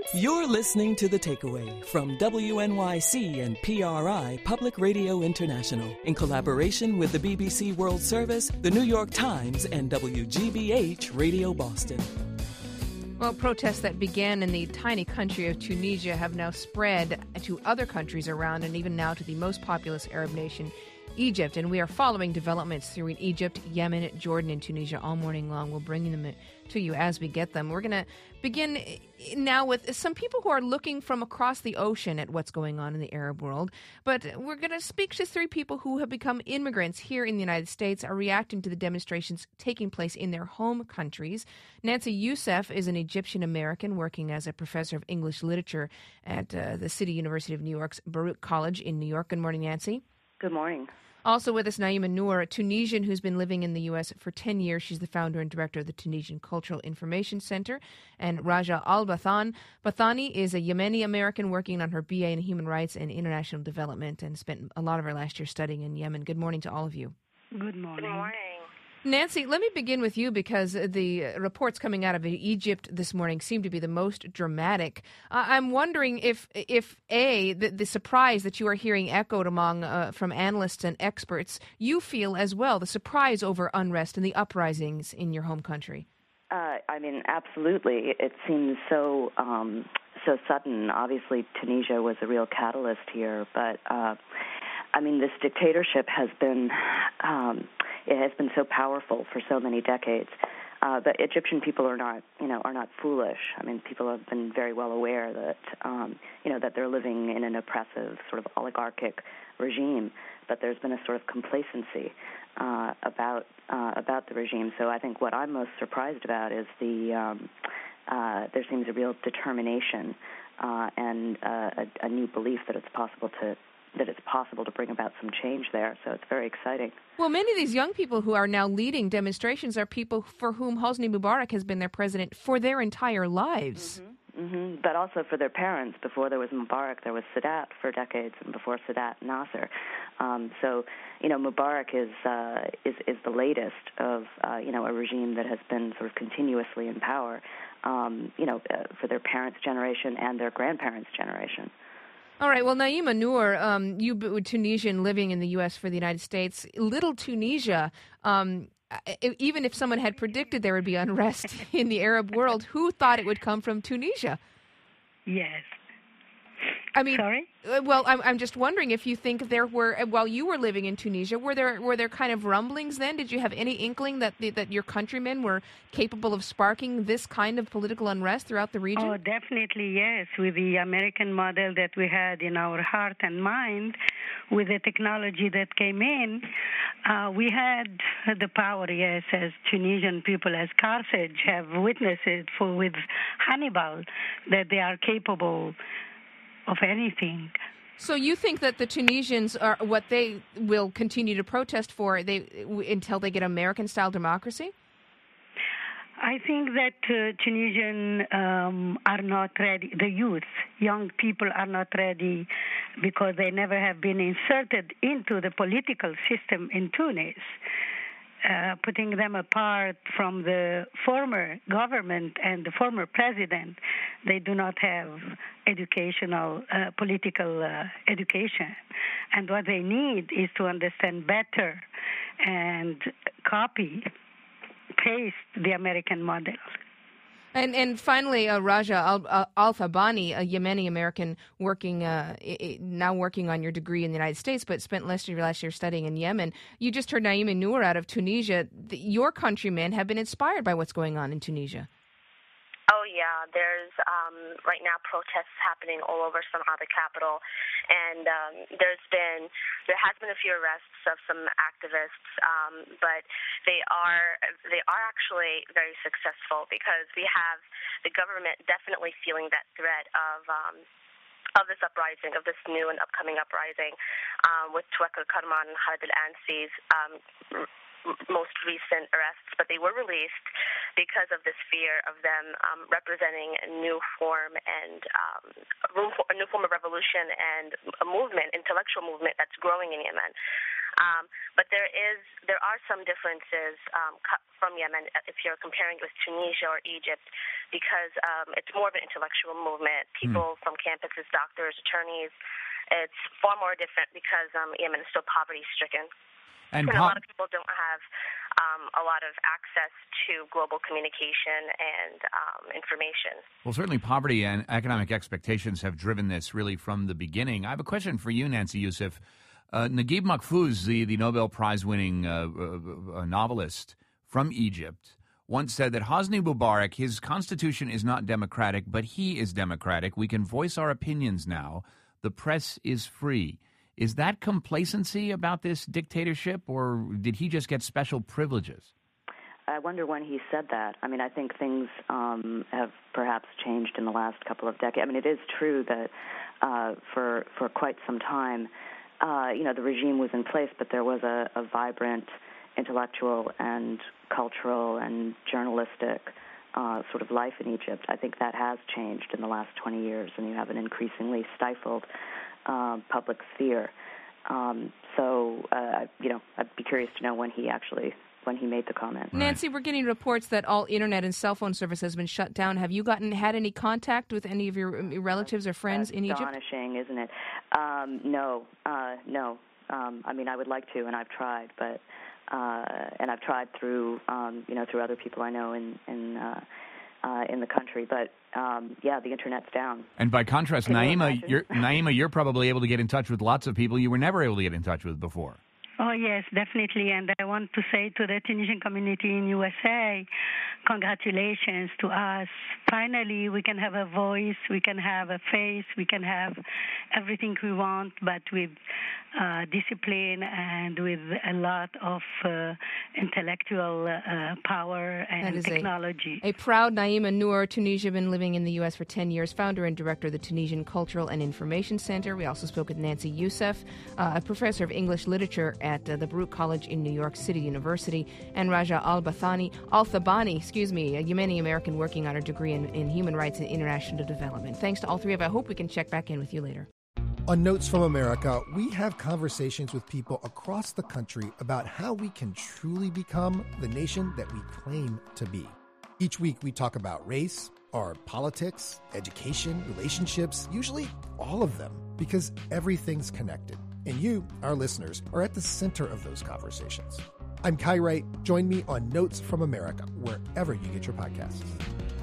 You're listening to The Takeaway from WNYC and PRI Public Radio International in collaboration with the BBC World Service, the New York Times, and WGBH Radio Boston. Well, protests that began in the tiny country of Tunisia have now spread to other countries around and even now to the most populous Arab nation, Egypt. And we are following developments through in Egypt, Yemen, Jordan, and Tunisia all morning long. We'll bring them to you as we get them. We're going to begin now with some people who are looking from across the ocean at what's going on in the Arab world. But we're going to speak to three people who have become immigrants here in the United States, are reacting to the demonstrations taking place in their home countries. Nancy Youssef is an Egyptian American working as a professor of English literature at the City University of New York's Baruch College in New York. Good morning, Nancy. Good morning. Also with us, Naima Noor, a Tunisian who's been living in the U.S. for 10 years. She's the founder and director of the Tunisian Cultural Information Center. And Raja Al-Bathani is a Yemeni American working on her BA in Human Rights and International Development and spent a lot of her last year studying in Yemen. Good morning to all of you. Good morning. Good morning. Nancy, let me begin with you because the reports coming out of Egypt this morning seem to be the most dramatic. I'm wondering if the surprise that you are hearing echoed among from analysts and experts, you feel as well, the surprise over unrest and the uprisings in your home country. Absolutely. It seems so sudden. Obviously, Tunisia was a real catalyst here, but this dictatorship has been so powerful for so many decades. But Egyptian people are not foolish. People have been very well aware that that they're living in an oppressive sort of oligarchic regime. But there's been a sort of complacency about the regime. So I think what I'm most surprised about is there seems a real determination and a new belief that it's possible to bring about some change there. So it's very exciting. Well, many of these young people who are now leading demonstrations are people for whom Hosni Mubarak has been their president for their entire lives. But also for their parents. Before there was Mubarak, there was Sadat for decades, and before Sadat, Nasser. So Mubarak is the latest of a regime that has been sort of continuously in power, for their parents' generation and their grandparents' generation. All right. Well, Naima Noor, you Tunisian living in the U.S. for the United States, little Tunisia, even if someone had predicted there would be unrest in the Arab world, who thought it would come from Tunisia? Yes. Sorry? Well, I'm just wondering if you think there were, while you were living in Tunisia, were there kind of rumblings then? Did you have any inkling that your countrymen were capable of sparking this kind of political unrest throughout the region? Oh, definitely, yes. With the American model that we had in our heart and mind, with the technology that came in, we had the power, yes, as Tunisian people, as Carthage have witnessed it with Hannibal, that they are capable of anything. So you think that the Tunisians are what they will continue to protest for until they get American-style democracy? I think that Tunisian are not ready. The youth, young people are not ready because they never have been inserted into the political system in Tunis. Putting them apart from the former government and the former president, they do not have political education. And what they need is to understand better and paste the American model. And finally, Raja Al-Thabani, a Yemeni American now working on your degree in the United States, but spent last year studying in Yemen. You just heard Naima Noor out of Tunisia. Your countrymen have been inspired by what's going on in Tunisia. Oh, yeah. There's right now protests happening all over Sana'a, the capital, and there has been a few arrests of some activists, but they are actually very successful because we have the government definitely feeling that threat of this uprising, of this new and upcoming uprising, with Tuwekil Karman and Khalid al-Ansi's most recent arrests, but they were released because of this fear of them representing a new form and a new form of revolution and a movement, intellectual movement that's growing in Yemen. But there are some differences from Yemen if you're comparing it with Tunisia or Egypt, because it's more of an intellectual movement. People from campuses, doctors, attorneys. It's far more different because Yemen is still poverty-stricken. And a lot of people don't have a lot of access to global communication and information. Well, certainly poverty and economic expectations have driven this really from the beginning. I have a question for you, Nancy Youssef. Naguib Mahfouz, the Nobel Prize-winning novelist from Egypt, once said that Hosni Mubarak, his constitution is not democratic, but he is democratic. We can voice our opinions now. The press is free. Is that complacency about this dictatorship, or did he just get special privileges? I wonder when he said that. I mean, I think things have perhaps changed in the last couple of decades. I mean, it is true that for quite some time, the regime was in place, but there was a vibrant intellectual and cultural and journalistic sort of life in Egypt. I think that has changed in the last 20 years, and you have an increasingly stifled public sphere. I'd be curious to know when he made the comment. Nancy, we're getting reports that all internet and cell phone service has been shut down. Have you had any contact with any of your relatives or friends in Egypt? Astonishing, isn't it? No. I mean, I would like to, and I've tried, but I've tried through through other people I know in the country. But the internet's down. And by contrast, Naima, you're probably able to get in touch with lots of people you were never able to get in touch with before. Oh, yes, definitely. And I want to say to the Tunisian community in USA, congratulations to us. Finally, we can have a voice, we can have a face, we can have everything we want, but with discipline and with a lot of intellectual power and technology. A proud Naima Noor, Tunisia, been living in the U.S. for 10 years, founder and director of the Tunisian Cultural and Information Center. We also spoke with Nancy Youssef, a professor of English literature at the Baruch College in New York City University, and Raja Al-Thabani, a Yemeni-American working on a degree in human rights and international development. Thanks to all three of you. I hope we can check back in with you later. On Notes from America, we have conversations with people across the country about how we can truly become the nation that we claim to be. Each week, we talk about race, our politics, education, relationships, usually all of them, because everything's connected. And you, our listeners, are at the center of those conversations. I'm Kai Wright. Join me on Notes from America, wherever you get your podcasts.